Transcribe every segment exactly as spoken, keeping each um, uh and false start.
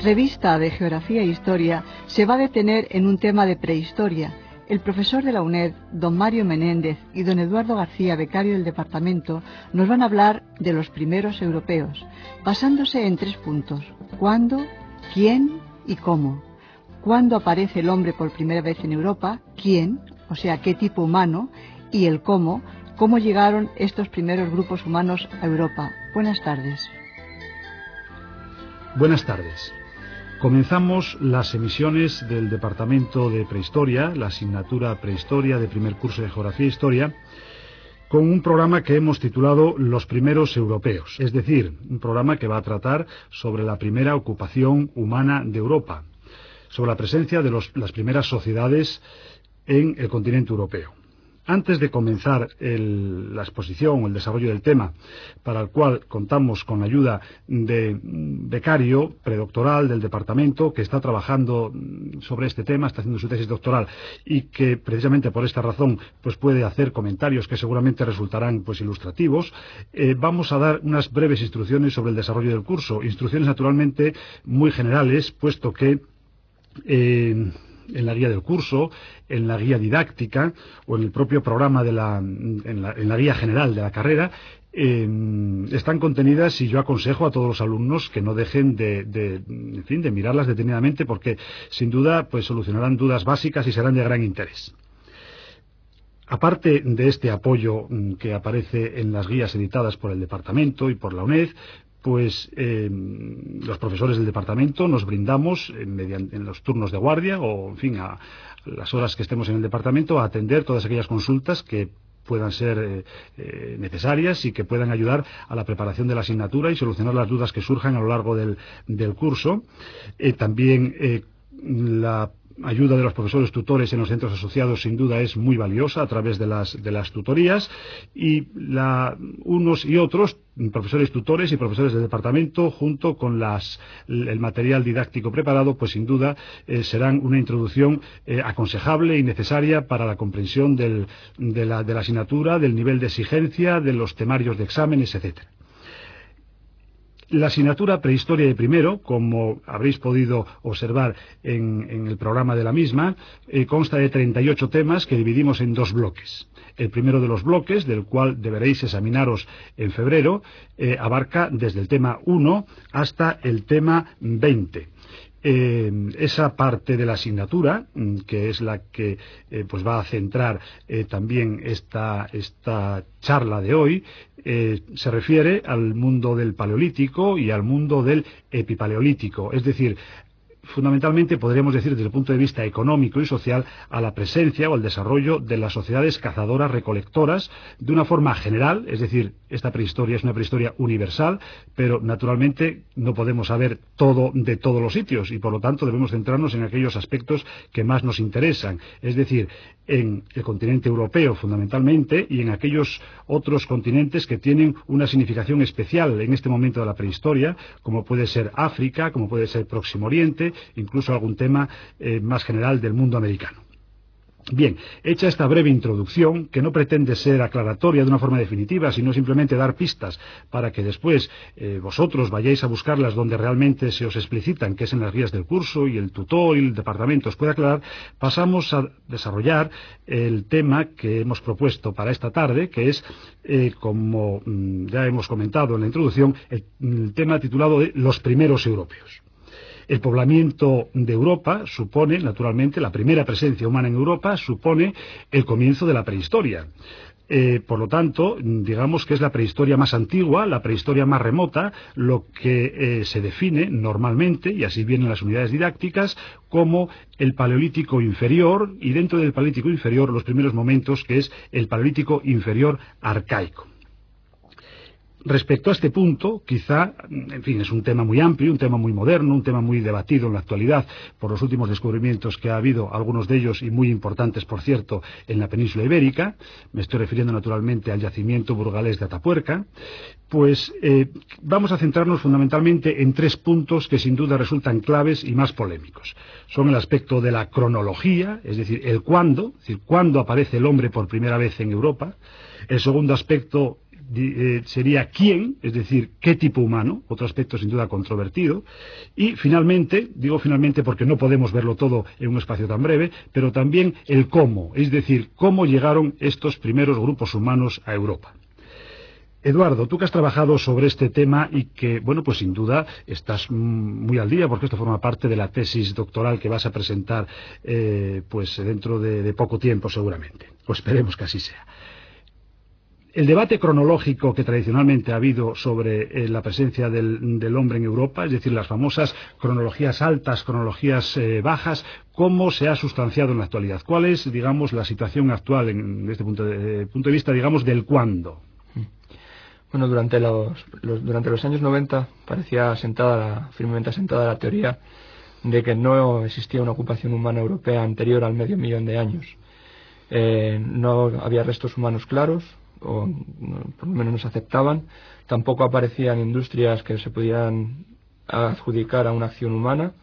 revista de Geografía e Historia, se va a detener en un tema de prehistoria. El profesor de la UNED, don Mario Menéndez, y don Eduardo García, becario del departamento, nos van a hablar de los primeros europeos, basándose en tres puntos: cuándo, quién y cómo. ¿Cuándo aparece el hombre por primera vez en Europa? ¿Quién? O sea, ¿qué tipo humano? Y el cómo, cómo llegaron estos primeros grupos humanos a Europa. Buenas tardes. Buenas tardes. Comenzamos las emisiones del Departamento de Prehistoria, la asignatura Prehistoria de primer curso de Geografía e Historia, con un programa que hemos titulado Los primeros europeos, es decir, un programa que va a tratar sobre la primera ocupación humana de Europa, sobre la presencia de los, las primeras sociedades en el continente europeo. Antes de comenzar el, la exposición o el desarrollo del tema, para el cual contamos con la ayuda de becario predoctoral del departamento que está trabajando sobre este tema, está haciendo su tesis doctoral y que precisamente por esta razón pues puede hacer comentarios que seguramente resultarán pues ilustrativos, eh, vamos a dar unas breves instrucciones sobre el desarrollo del curso, instrucciones naturalmente muy generales, puesto que eh, en la guía del curso, en la guía didáctica o en el propio programa de la, en la, en la guía general de la carrera, eh, están contenidas, y yo aconsejo a todos los alumnos que no dejen de, de, en fin, de mirarlas detenidamente, porque sin duda pues solucionarán dudas básicas y serán de gran interés. Aparte de este apoyo que aparece en las guías editadas por el departamento y por la UNED, pues eh, los profesores del departamento nos brindamos eh, mediante, en los turnos de guardia o, en fin, a las horas que estemos en el departamento, a atender todas aquellas consultas que puedan ser eh, eh, necesarias y que puedan ayudar a la preparación de la asignatura y solucionar las dudas que surjan a lo largo del, del curso. Eh, también eh, la ayuda de los profesores tutores en los centros asociados sin duda es muy valiosa a través de las, de las tutorías, y la, unos y otros, profesores tutores y profesores del departamento, junto con las, el material didáctico preparado, pues sin duda eh, serán una introducción eh, aconsejable y necesaria para la comprensión del, de, la, de la asignatura, del nivel de exigencia, de los temarios de exámenes, etcétera. La asignatura Prehistoria de primero, como habréis podido observar en, en el programa de la misma, eh, consta de treinta y ocho temas que dividimos en dos bloques. El primero de los bloques, del cual deberéis examinaros en febrero, eh, abarca desde el tema uno hasta el tema veinte. Eh, esa parte de la asignatura, que es la que eh, pues va a centrar eh, también esta, esta charla de hoy, eh, se refiere al mundo del Paleolítico y al mundo del Epipaleolítico, es decir, fundamentalmente podríamos decir desde el punto de vista económico y social a la presencia o al desarrollo de las sociedades cazadoras recolectoras de una forma general, es decir, esta prehistoria es una prehistoria universal, pero naturalmente no podemos saber todo de todos los sitios y por lo tanto debemos centrarnos en aquellos aspectos que más nos interesan, es decir, en el continente europeo fundamentalmente y en aquellos otros continentes que tienen una significación especial en este momento de la prehistoria, como puede ser África, como puede ser Próximo Oriente, incluso algún tema eh, más general del mundo americano. Bien, hecha esta breve introducción, que no pretende ser aclaratoria de una forma definitiva, sino simplemente dar pistas para que después eh, vosotros vayáis a buscarlas donde realmente se os explicitan, que es en las guías del curso, y el tutor y el departamento os puede aclarar, pasamos a desarrollar el tema que hemos propuesto para esta tarde, que es, eh, como mm, ya hemos comentado en la introducción, el, el tema titulado de Los primeros europeos. El poblamiento de Europa supone, naturalmente, la primera presencia humana en Europa supone el comienzo de la prehistoria. Eh, por lo tanto, digamos que es la prehistoria más antigua, la prehistoria más remota, lo que eh, se define normalmente, y así vienen las unidades didácticas, como el Paleolítico inferior, y dentro del Paleolítico inferior los primeros momentos, que es el Paleolítico inferior arcaico. Respecto a este punto, quizá, en fin, es un tema muy amplio, un tema muy moderno, un tema muy debatido en la actualidad por los últimos descubrimientos que ha habido, algunos de ellos y muy importantes, por cierto, en la península ibérica. Me estoy refiriendo naturalmente al yacimiento burgalés de Atapuerca. Pues eh, vamos a centrarnos fundamentalmente en tres puntos que sin duda resultan claves y más polémicos. Son el aspecto de la cronología, es decir, el cuándo, es decir, cuándo aparece el hombre por primera vez en Europa. El segundo aspecto, eh, sería quién, es decir, qué tipo humano, otro aspecto sin duda controvertido, y finalmente, digo finalmente porque no podemos verlo todo en un espacio tan breve, pero también el cómo, es decir, cómo llegaron estos primeros grupos humanos a Europa. Eduardo, tú que has trabajado sobre este tema y que, bueno, pues sin duda estás muy al día porque esto forma parte de la tesis doctoral que vas a presentar eh, pues dentro de, de poco tiempo seguramente, o esperemos que así sea. El debate cronológico que tradicionalmente ha habido sobre eh, la presencia del, del hombre en Europa, es decir, las famosas cronologías altas, cronologías eh, bajas, ¿cómo se ha sustanciado en la actualidad? ¿Cuál es, digamos, la situación actual en, desde este punto de, punto de vista, digamos, del cuándo? Bueno, durante los, los, durante los años noventa parecía asentada la, firmemente asentada la teoría de que no existía una ocupación humana europea anterior al medio millón de años. Eh, no había restos humanos claros, o no, por lo menos no se aceptaban. Tampoco aparecían industrias que se pudieran adjudicar a una acción humana.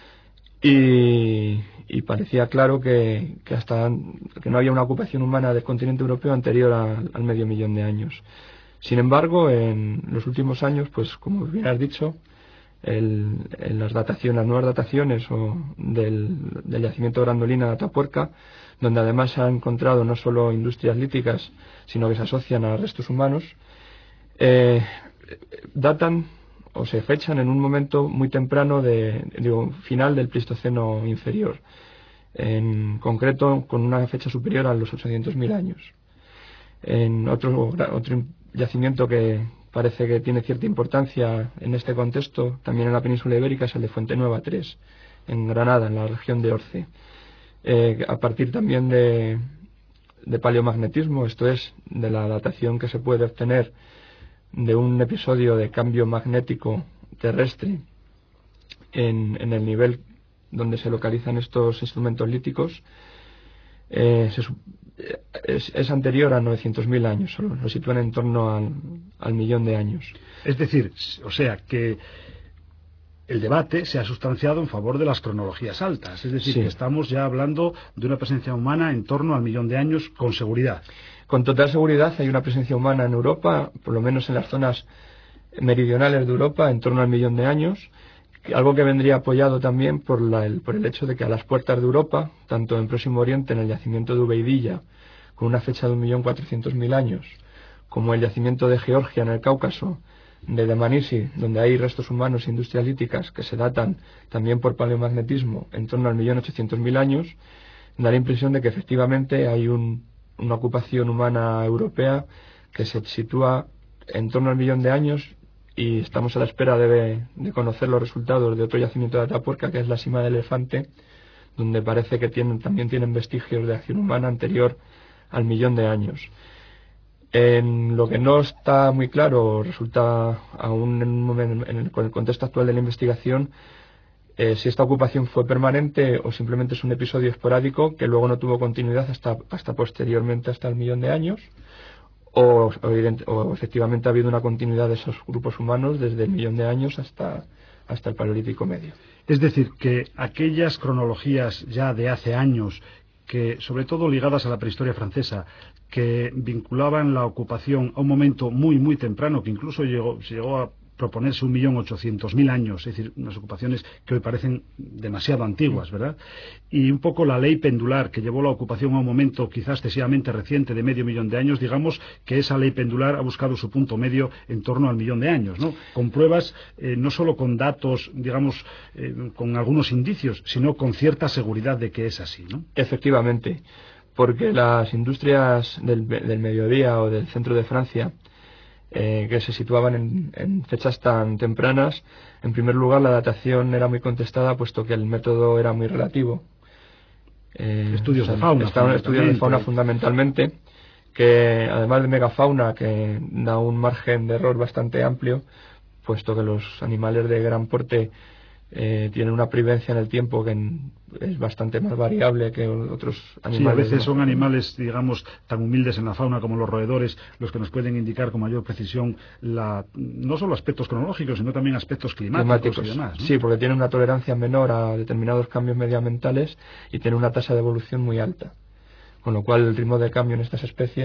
Y, y parecía claro que, que, hasta, que no había una ocupación humana del continente europeo anterior a, al medio millón de años. Sin embargo, en los últimos años, pues como bien has dicho, el, en las dataciones, las nuevas dataciones o del, del yacimiento de Grandolina de Atapuerca, donde además se han encontrado no solo industrias líticas, sino que se asocian a restos humanos, eh, datan o se fechan en un momento muy temprano, de, digo, final del Pleistoceno inferior, en concreto con una fecha superior a los ochocientos mil años. En otro, otro yacimiento que parece que tiene cierta importancia en este contexto, también en la península ibérica, es el de Fuente Nueva tres, en Granada, en la región de Orce. Eh, a partir también de, de paleomagnetismo, esto es, de la datación que se puede obtener de un episodio de cambio magnético terrestre en, en el nivel donde se localizan estos instrumentos líticos, eh, se, es, es anterior a novecientos mil años, solo lo sitúan en torno al, al millón de años. Es decir, o sea que el debate se ha sustanciado en favor de las cronologías altas, es decir, sí, que estamos ya hablando de una presencia humana en torno al millón de años con seguridad. Con total seguridad hay una presencia humana en Europa, por lo menos en las zonas meridionales de Europa, en torno al millón de años, algo que vendría apoyado también por, la, el, por el hecho de que a las puertas de Europa, tanto en Próximo Oriente, en el yacimiento de Ubeidilla, con una fecha de un millón cuatrocientos mil años, como el yacimiento de Georgia en el Cáucaso, de Dmanisi, donde hay restos humanos e industrias líticas que se datan también por paleomagnetismo en torno al millón ochocientos mil años, da la impresión de que efectivamente hay un, una ocupación humana europea que se sitúa en torno al millón de años, y estamos a la espera de, de conocer los resultados de otro yacimiento de Atapuerca, que es la Sima del Elefante, donde parece que tienen, también tienen vestigios de acción humana anterior al millón de años. En lo que no está muy claro, resulta aún en, un momento, en el, con el contexto actual de la investigación, eh, si esta ocupación fue permanente o simplemente es un episodio esporádico que luego no tuvo continuidad hasta, hasta posteriormente, hasta el millón de años, o, o, o efectivamente ha habido una continuidad de esos grupos humanos desde el millón de años hasta, hasta el Paleolítico Medio. Es decir, que aquellas cronologías ya de hace años, que sobre todo ligadas a la prehistoria francesa, que vinculaban la ocupación a un momento muy muy temprano, que incluso llegó, se llegó a proponerse un millón ochocientos mil años, es decir, unas ocupaciones que hoy parecen demasiado antiguas, ¿verdad? Y un poco la ley pendular que llevó la ocupación a un momento quizás excesivamente reciente de medio millón de años, digamos que esa ley pendular ha buscado su punto medio en torno al millón de años, ¿no? Con pruebas, eh, no solo con datos, digamos, eh, con algunos indicios, sino con cierta seguridad de que es así, ¿no? Efectivamente, porque las industrias del, del mediodía o del centro de Francia, Eh, que se situaban en, en fechas tan tempranas, en primer lugar la datación era muy contestada puesto que el método era muy relativo. Eh, estudios o sea, de fauna. Estaban estudios de fauna fundamentalmente, que además de megafauna, que da un margen de error bastante amplio, puesto que los animales de gran porte eh, tienen una previvencia en el tiempo que en, es bastante más variable que otros animales. Sí, a veces son animales, digamos, tan humildes en la fauna como los roedores, los que nos pueden indicar con mayor precisión la, no solo aspectos cronológicos, sino también aspectos climáticos, climáticos. y demás, ¿no? Sí, porque tienen una tolerancia menor a determinados cambios medioambientales y tienen una tasa de evolución muy alta. Con lo cual el ritmo de cambio en estas especies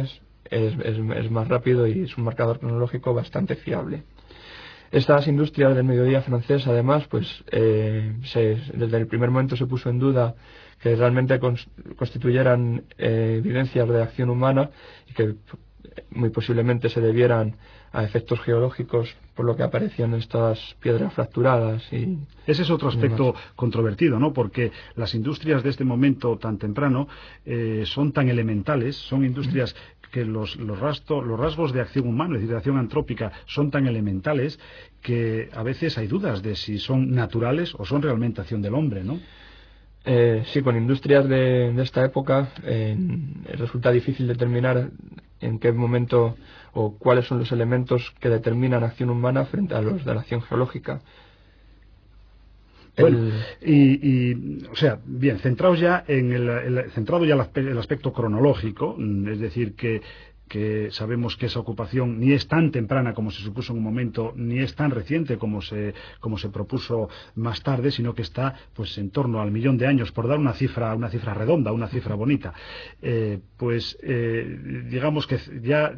es, es, es más rápido y es un marcador cronológico bastante fiable. Estas industrias del mediodía francés, además, pues eh, se, desde el primer momento se puso en duda que realmente constituyeran eh, evidencias de acción humana y que muy posiblemente se debieran a efectos geológicos por lo que aparecían estas piedras fracturadas. Y ese es otro aspecto controvertido, ¿no? Porque las industrias de este momento tan temprano eh, son tan elementales, son industrias que los, los, rastro, los rasgos de acción humana, es decir, de acción antrópica, son tan elementales que a veces hay dudas de si son naturales o son realmente acción del hombre, ¿no? Eh, sí, con industrias de, de esta época eh, resulta difícil determinar en qué momento o cuáles son los elementos que determinan acción humana frente a los de la acción geológica. Bueno, el... y, y, o sea, bien, centrados ya en el, el centrado ya el aspecto cronológico, es decir, que que sabemos que esa ocupación ni es tan temprana como se supuso en un momento, ni es tan reciente como se como se propuso más tarde, sino que está pues en torno al millón de años, por dar una cifra una cifra redonda, una cifra bonita. Eh, pues eh, digamos que ya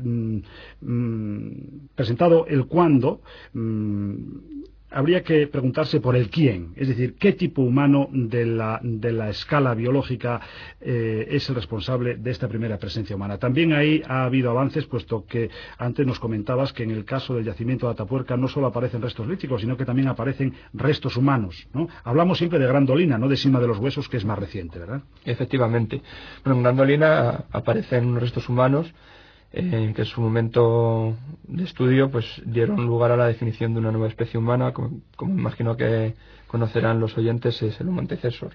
mm, presentado el cuándo, mm, habría que preguntarse por el quién, es decir, qué tipo humano de la, de la escala biológica eh, es el responsable de esta primera presencia humana. También ahí ha habido avances, puesto que antes nos comentabas que en el caso del yacimiento de Atapuerca no solo aparecen restos líticos, sino que también aparecen restos humanos, ¿no? Hablamos siempre de Grandolina, no de Sima de los Huesos, que es más reciente, ¿verdad? Efectivamente. Bueno, en Grandolina aparecen restos humanos en que en su momento de estudio pues dieron lugar a la definición de una nueva especie humana, como, como imagino que conocerán los oyentes, es el Homo antecesor.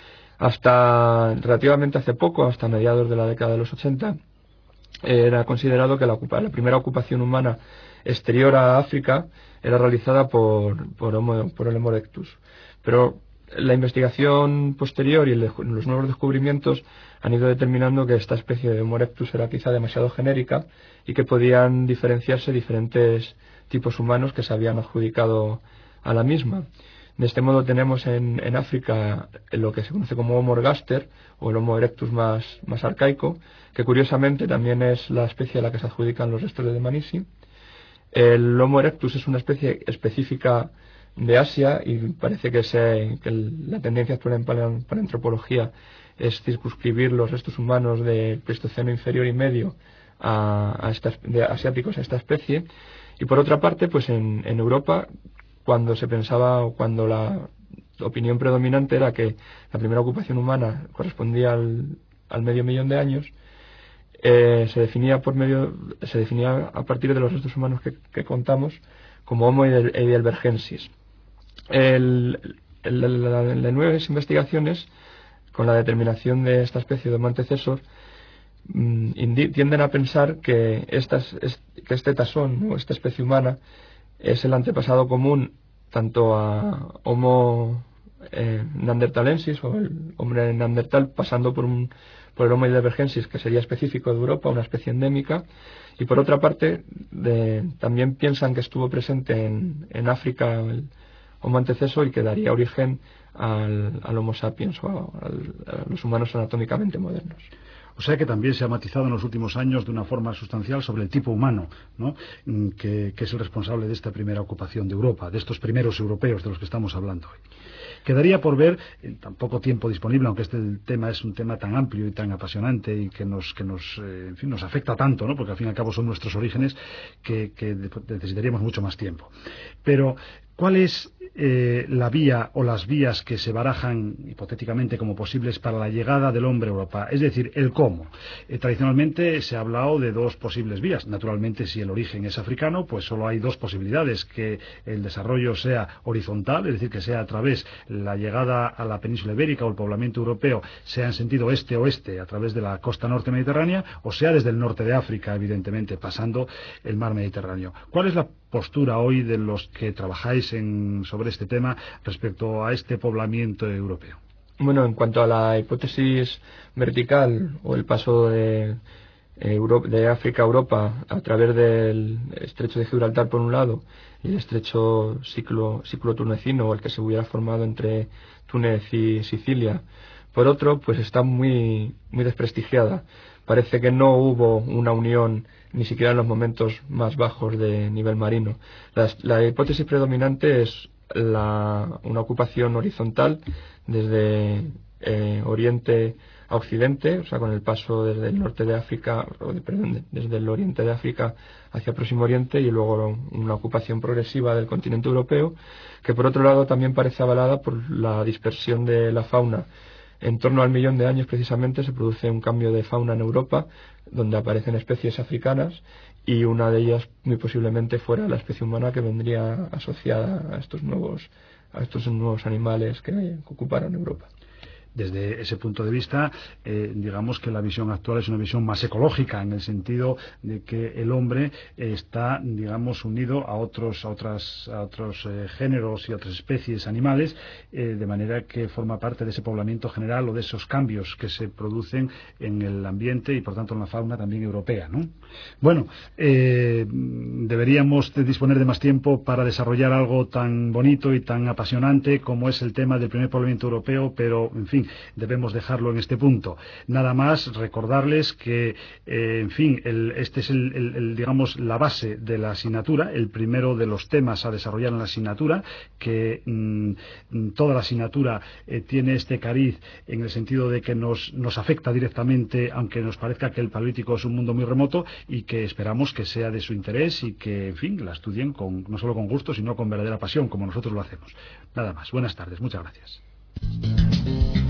Hasta relativamente hace poco, hasta mediados de la década de los ochenta, era considerado que la, la primera ocupación humana exterior a África era realizada por, por, Homo, por el Homo erectus. Pero la investigación posterior y los nuevos descubrimientos han ido determinando que esta especie de Homo erectus era quizá demasiado genérica y que podían diferenciarse diferentes tipos humanos que se habían adjudicado a la misma. De este modo tenemos en, en África lo que se conoce como Homo ergaster, o el Homo erectus más, más arcaico, que curiosamente también es la especie a la que se adjudican los restos de Dmanisi. El Homo erectus es una especie específica de Asia y parece que, se, que el, la tendencia actual en paleoantropología es circunscribir los restos humanos del Pleistoceno inferior y medio a, a estas, de asiáticos a esta especie. Y por otra parte, pues en, en Europa, cuando se pensaba o cuando la opinión predominante era que la primera ocupación humana correspondía al, al medio millón de años, eh, se definía por medio se definía a partir de los restos humanos que, que contamos como Homo heidelbergensis. El, el, la, las nuevas investigaciones con la determinación de esta especie de Homo antecesor mmm, tienden a pensar que, estas, es, que este tasón o esta especie humana es el antepasado común tanto a Homo eh, neanderthalensis o el hombre neandertal, pasando por, un, por el Homo heidelbergensis, que sería específico de Europa, una especie endémica. Y por otra parte, de, también piensan que estuvo presente en, en África el Homo antecesor y que daría origen al, al Homo sapiens o a, a los humanos anatómicamente modernos. O sea que también se ha matizado en los últimos años de una forma sustancial sobre el tipo humano, ¿no? que, que es el responsable de esta primera ocupación de Europa, de estos primeros europeos de los que estamos hablando hoy. Quedaría por ver, en tan poco tiempo disponible, aunque este tema es un tema tan amplio y tan apasionante y que nos, que nos, eh, en fin, nos afecta tanto, ¿no? Porque al fin y al cabo son nuestros orígenes, que, que necesitaríamos mucho más tiempo. Pero, ¿cuál es eh, la vía o las vías que se barajan hipotéticamente como posibles para la llegada del hombre a Europa? Es decir, el cómo. Eh, tradicionalmente se ha hablado de dos posibles vías. Naturalmente, si el origen es africano, pues solo hay dos posibilidades: que el desarrollo sea horizontal, es decir, que sea a través la llegada a la península ibérica o el poblamiento europeo sea en sentido este-oeste a través de la costa norte mediterránea, o sea desde el norte de África, evidentemente, pasando el mar Mediterráneo. ¿Cuál es la postura hoy de los que trabajáis en, sobre este tema respecto a este poblamiento europeo? Bueno, en cuanto a la hipótesis vertical o el paso de, Europa, de África a Europa a través del estrecho de Gibraltar por un lado y el estrecho ciclo, ciclo-tunecino, el que se hubiera formado entre Túnez y Sicilia por otro, pues está muy, muy desprestigiada. parece que no hubo una unión ni siquiera en los momentos más bajos de nivel marino. La, la hipótesis predominante es la, una ocupación horizontal desde eh, Oriente a Occidente, o sea, con el paso desde el norte de África, o de, perdón, desde el oriente de África hacia Próximo Oriente, y luego una ocupación progresiva del continente europeo, que por otro lado también parece avalada por la dispersión de la fauna. En torno al millón de años precisamente se produce un cambio de fauna en Europa, donde aparecen especies africanas, y una de ellas muy posiblemente fuera la especie humana, que vendría asociada a estos nuevos, a estos nuevos animales que, que ocuparon Europa. Desde ese punto de vista, eh, digamos que la visión actual es una visión más ecológica, en el sentido de que el hombre está, digamos, unido a otros, a otras, a otros eh, géneros y otras especies animales, eh, de manera que forma parte de ese poblamiento general o de esos cambios que se producen en el ambiente y, por tanto, en la fauna también europea, ¿no? Bueno, eh, deberíamos de disponer de más tiempo para desarrollar algo tan bonito y tan apasionante como es el tema del primer poblamiento europeo, pero, en fin, debemos dejarlo en este punto. Nada más recordarles que, eh, en fin, el, este es el, el, el, digamos, la base de la asignatura, el primero de los temas a desarrollar en la asignatura, que mmm, toda la asignatura eh, tiene este cariz en el sentido de que nos, nos afecta directamente, aunque nos parezca que el paleolítico es un mundo muy remoto, y que esperamos que sea de su interés y que, en fin, la estudien con, no solo con gusto, sino con verdadera pasión, como nosotros lo hacemos. Nada más. Buenas tardes. Muchas gracias.